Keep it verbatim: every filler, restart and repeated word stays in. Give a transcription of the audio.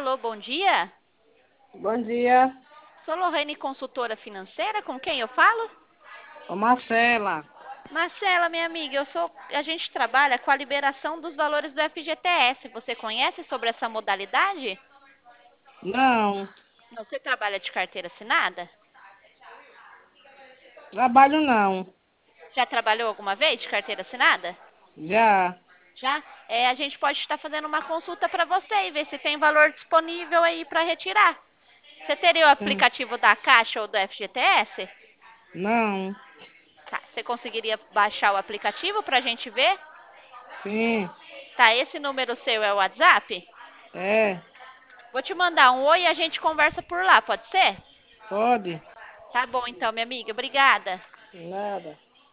Alô, bom dia. Bom dia, Sou Lorraine, consultora financeira. Com quem eu falo? ô Marcela. Marcela, minha amiga, eu sou. A gente trabalha com a liberação dos valores do F G T S. Você conhece sobre essa modalidade? Não, Não, você trabalha de carteira assinada? trabalho não. Já trabalhou alguma vez de carteira assinada? Já, Já? É, a gente pode estar fazendo uma consulta para você e ver se tem valor disponível aí para retirar. Você teria o sim, aplicativo da Caixa ou do F G T S? não, Tá, você conseguiria baixar o aplicativo para a gente ver? sim, Tá, esse número seu é o WhatsApp? é, Vou te mandar um oi e a gente conversa por lá, pode ser? pode, Tá bom então, minha amiga. Obrigada. nada.